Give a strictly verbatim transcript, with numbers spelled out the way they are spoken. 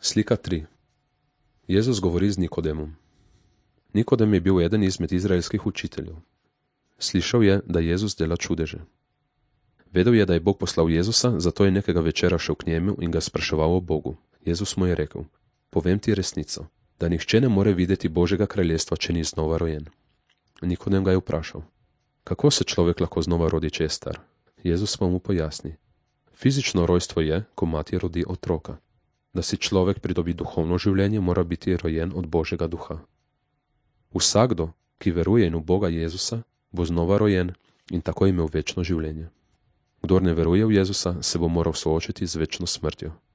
Slika tri. Jezus govori z Nikodemom. Nikodem je bil eden izmed izraelskih učiteljev. Slišal je, da Jezus dela čudeže. Vedel je, da je Bog poslal Jezusa, zato je nekega večera šel k njemu in ga spraševal o Bogu. Jezus mu je rekel: povem ti resnico, da nihče ne more videti Božjega kraljestva, če ni znova rojen. Nikodem ga je vprašal: kako se človek lahko znova rodi, če je star? Jezus pa mu pojasni: fizično rojstvo je, ko mati rodi otroka. Da si človek pridobi duhovno življenje, mora biti rojen od Božjega duha. Vsakdo, ki veruje in v Boga Jezusa, bo znova rojen in tako imel večno življenje. Kdor ne veruje v Jezusa, se bo moral soočiti z večno smrtjo.